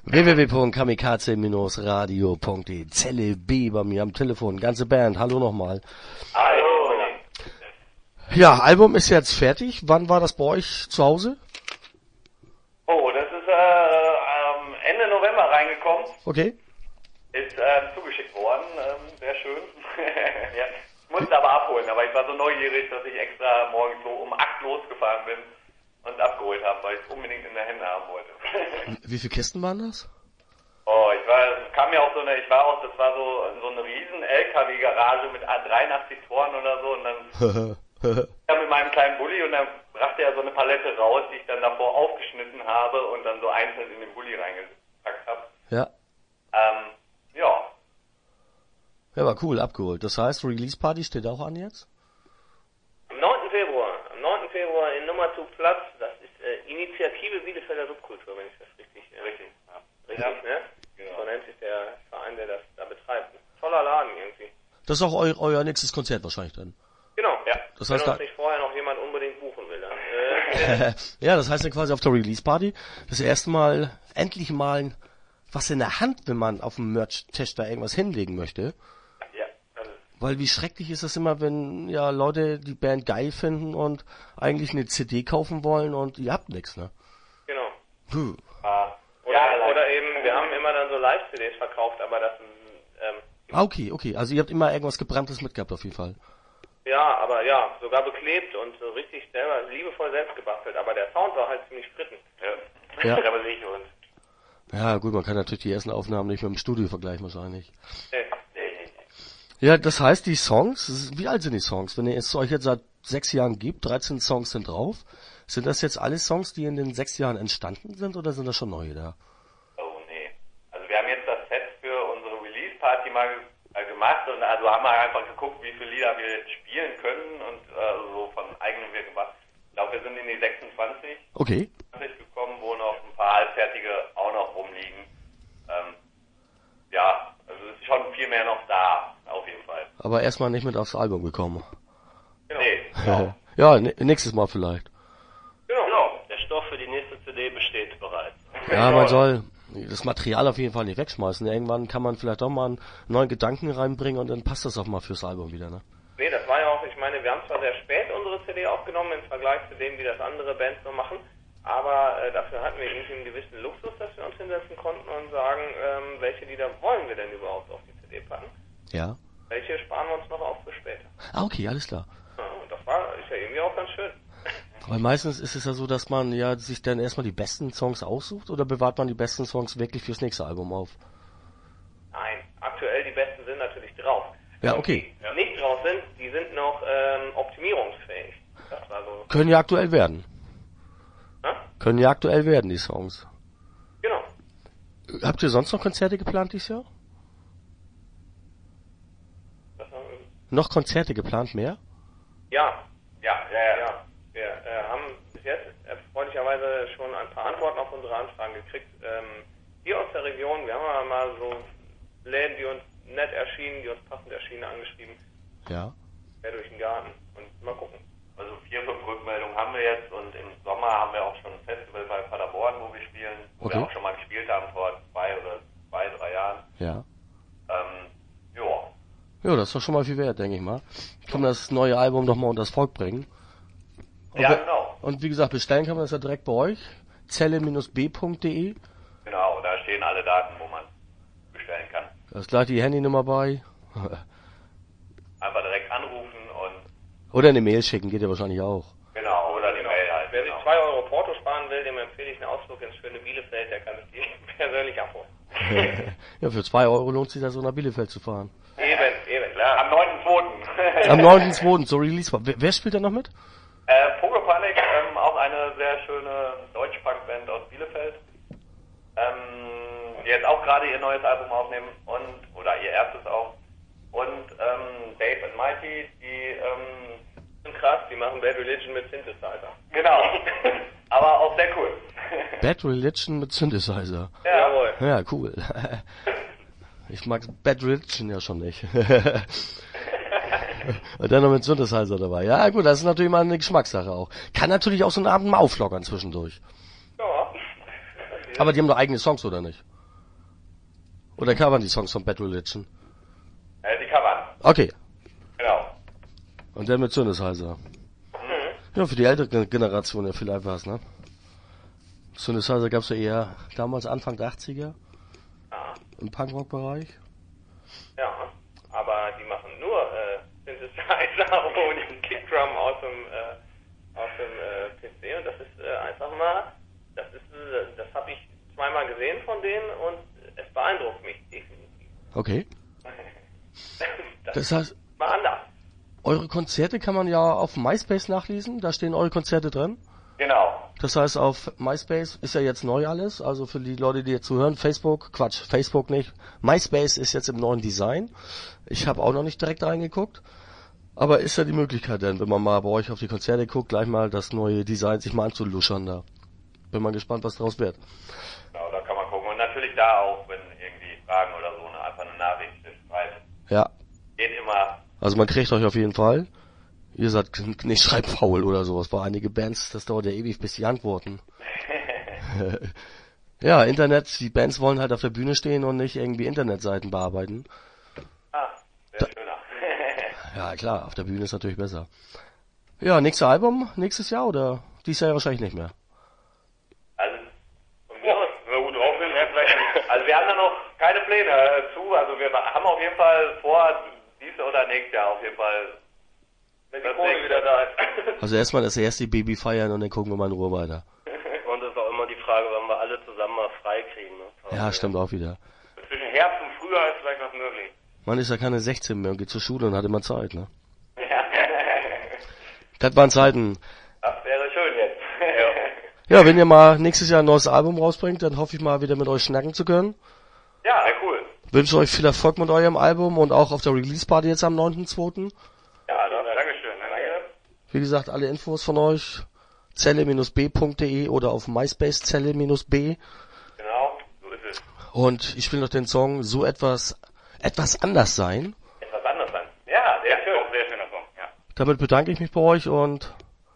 www.kamikaze-radio.de. Zelle B bei mir am Telefon, ganze Band. Hallo nochmal. Hallo. Ja, Album ist jetzt fertig. Wann war das bei euch zu Hause? Oh, das ist Ende November reingekommen. Okay. Ist zugeschickt worden. Sehr schön. Ja. Ich musste aber abholen, aber ich war so neugierig, dass ich extra morgens so um 8 losgefahren bin und abgeholt habe, weil ich es unbedingt in der Hände haben wollte. Wie viele Kisten waren das? Oh, das war so eine riesen LKW-Garage mit 83 Toren oder so und dann mit meinem kleinen Bulli und dann brachte er so eine Palette raus, die ich dann davor aufgeschnitten habe und dann so einzeln in den Bulli reingepackt habe. Ja. Ja. Ja, war cool, abgeholt. Das heißt, Release Party steht auch an jetzt? Am 9. Februar in Nummer zu Platz, das ist Initiative Bielefelder Subkultur, wenn ich das richtig Richtig. Ja. richtig, Ja. ne? Genau. So nennt sich der Verein, der das da betreibt. Toller Laden irgendwie. Das ist auch euer nächstes Konzert wahrscheinlich dann. Genau, ja. Das Wenn heißt, uns da nicht vorher noch jemand unbedingt buchen will, dann ja, das heißt ja quasi auf der Release Party das erste Mal endlich mal was in der Hand, wenn man auf dem Merch-Tisch da irgendwas hinlegen möchte. Ja. Also, Weil wie schrecklich ist das immer, wenn ja Leute die Band geil finden und eigentlich eine CD kaufen wollen und ihr habt nichts, ne? genau. Puh. Oder eben, wir haben immer dann so Live-CDs verkauft, aber das Okay. Also ihr habt immer irgendwas Gebranntes mitgehabt auf jeden Fall. ja, aber ja, sogar beklebt und so richtig selber, liebevoll selbst gebastelt, aber der Sound war halt ziemlich spritten. Ja. aber sicher und Ja gut, man kann natürlich die ersten Aufnahmen nicht mit dem Studio vergleichen wahrscheinlich. Äh, Ja, das heißt, die Songs, wie alt sind die Songs? Wenn ihr es euch jetzt seit 6 Jahren gibt, 13 Songs sind drauf. Sind das jetzt alle Songs, die in den 6 Jahren entstanden sind oder sind das schon neue da? Oh nee. Also wir haben jetzt das Set für unsere Release-Party mal gemacht und also haben wir einfach geguckt, wie viele Lieder wir jetzt spielen können und so von eigenem wir gemacht. Ich glaube, wir sind in die 26 Okay. gekommen, wo noch ein paar halbfertige auch noch rumliegen. Ja, also es ist schon viel mehr noch da, auf jeden Fall. Aber erstmal nicht mit aufs Album gekommen. genau. Nee, Ja, nächstes Mal vielleicht. Genau. Der Stoff für die nächste CD besteht bereits. Ja, man soll das Material auf jeden Fall nicht wegschmeißen. Irgendwann kann man vielleicht auch mal einen neuen Gedanken reinbringen und dann passt das auch mal fürs Album wieder, ne? Nee, das war ja auch, ich meine, wir haben zwar sehr spät unsere CD aufgenommen im Vergleich zu dem, wie das andere Bands so machen, aber dafür hatten wir irgendwie einen gewissen Luxus, dass wir uns hinsetzen konnten und sagen, welche Lieder wollen wir denn überhaupt auf die CD packen? Ja. Welche sparen wir uns noch auf für später? Ah, okay, alles klar. Ja, und das ist ja irgendwie auch ganz schön. Weil meistens ist es ja so, dass man ja sich dann erstmal die besten Songs aussucht oder bewahrt man die besten Songs wirklich fürs nächste Album auf? Nein, aktuell die besten sind natürlich drauf. Ja, okay. Die nicht drauf sind, die sind noch optimierungsfähig. Das war so. Können ja aktuell werden. Ne? Können ja aktuell werden, die Songs. Genau. Habt ihr sonst noch Konzerte geplant dieses Jahr? Das haben wir. Noch Konzerte geplant, mehr? Ja, ja. wir haben bis jetzt erfreulicherweise schon ein paar Antworten auf unsere Anfragen gekriegt. Hier aus der Region, wir haben ja mal so Läden, die uns nett erschienen, die uns passend erschienen, angeschrieben. Ja. Quer durch den Garten. Und mal gucken. Also 4, 5 Rückmeldungen haben wir jetzt und im Sommer haben wir auch schon ein Festival bei Paderborn, wo wir spielen, wo Okay. wir auch schon mal gespielt haben vor 2 oder 3 Jahren. Ja. Ja. Ja, das ist doch schon mal viel wert, denke ich mal. Kann das neue Album doch mal unters Volk bringen. Und Ja, genau. Und wie gesagt, bestellen kann man das ja direkt bei euch. Zelle-b.de. Genau, da stehen alle Daten, wo man bestellen kann. Da ist gleich die Handynummer bei. Einfach direkt anrufen und Oder eine Mail schicken, geht ja wahrscheinlich auch. genau, oder die Mail halt. Wer sich Genau. 2 Euro Porto sparen will, dem empfehle ich einen Ausflug ins schöne Bielefeld, der kann es dir persönlich abholen. Ja, für 2 Euro lohnt sich das so nach Bielefeld zu fahren. Eben, klar. Am 9.2. Am 9.2. zur Release. Wer spielt da noch mit? Vogelpanik, auch eine sehr schöne Deutsch-Punk-Band aus Bielefeld, die jetzt auch gerade ihr neues Album aufnehmen oder ihr erstes auch. Und Dave and Mighty, die sind krass, die machen Bad Religion mit Synthesizer. genau, aber auch sehr cool. Bad Religion mit Synthesizer. Ja. Jawohl. Ja, cool. Ich mag Bad Religion ja schon nicht. Und dann noch mit Synthesizer dabei. Ja gut, das ist natürlich mal eine Geschmackssache auch. Kann natürlich auch so einen Abend mal auflockern zwischendurch. Ja. Aber die haben doch eigene Songs, oder nicht? Oder covern die Songs von Bad Religion? Die covern. Okay. Genau. Und der mit Synthesizer. Ja, für die ältere Generation ja vielleicht was, ne? Synthesizer gab's ja eher damals Anfang der 80er. Ja. Im Punkrock-Bereich. Ja, aber die machen nur Synthesizer und Kickdrum aus dem PC und das ist einfach mal, das habe ich zweimal gesehen von denen und es beeindruckt mich definitiv. Okay. Das heißt, mal anders. eure Konzerte kann man ja auf MySpace nachlesen, da stehen eure Konzerte drin. Genau. Das heißt, auf MySpace ist ja jetzt neu alles, also für die Leute, die jetzt zuhören, Facebook nicht. MySpace ist jetzt im neuen Design. Ich habe auch noch nicht direkt reingeguckt, aber ist ja die Möglichkeit denn, wenn man mal bei euch auf die Konzerte guckt, gleich mal das neue Design sich mal anzuluschern da. Bin mal gespannt, was draus wird. Genau, da kann man gucken. Und natürlich da auch, wenn irgendwie Fragen oder so, einfach eine Nachricht schreiben. Ja. Geht immer. Also man kriegt euch auf jeden Fall. Ihr seid nicht schreibfaul oder sowas. Bei einige Bands, das dauert ja ewig, bis die antworten. Ja, Internet, die Bands wollen halt auf der Bühne stehen und nicht irgendwie Internetseiten bearbeiten. Sehr schöner. Ja, klar, auf der Bühne ist natürlich besser. Ja, nächstes Album, nächstes Jahr oder dieses Jahr wahrscheinlich nicht mehr? Also, von mir aus, wenn wir gut drauf sind, ja, vielleicht. Also wir haben da noch keine Pläne zu. Also wir haben auf jeden Fall vor, dieses oder nächstes Jahr auf jeden Fall, wenn die Kohle wieder da ist. Also erstmal das erste Baby feiern und dann gucken wir mal in Ruhe weiter. Und es ist auch immer die Frage, wann wir alle zusammen mal frei kriegen. Ne? Ja, stimmt auch wieder. Zwischen Herbst und Frühjahr ist vielleicht was möglich. Man ist ja keine 16 mehr und geht zur Schule und hat immer Zeit, ne? Ja. Das waren Zeiten. Das wäre schön jetzt. Ja, wenn ihr mal nächstes Jahr ein neues Album rausbringt, dann hoffe ich mal wieder mit euch schnacken zu können. Ja, cool. Wünsche euch viel Erfolg mit eurem Album und auch auf der Release-Party jetzt am 9.2. Ja, Dankeschön. Danke. Wie gesagt, alle Infos von euch, zelle-b.de oder auf MySpace zelle-b. Genau, so ist es. Und ich will noch den Song so etwas anders sein. Etwas anders sein. Ja, sehr schön. Auch sehr schöner Song, ja. Damit bedanke ich mich bei euch und